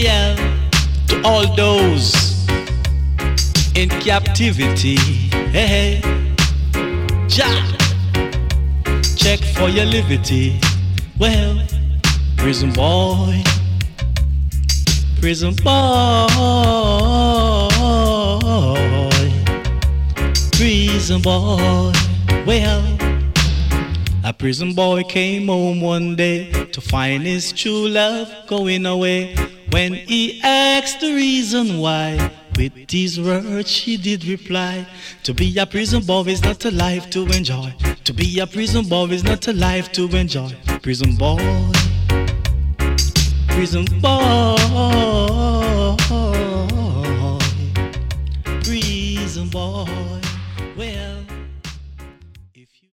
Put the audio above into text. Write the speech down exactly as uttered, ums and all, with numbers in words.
Well, to all those in captivity, hey, hey, Jah, check for your liberty. Well, prison boy, prison boy, prison boy. Well, a prison boy came home one day to find his true love going away. When he asked the reason why, with these words she did reply: to be a prison boy is not a life to enjoy. To be a prison boy is not a life to enjoy. Prison boy, prison boy, prison boy.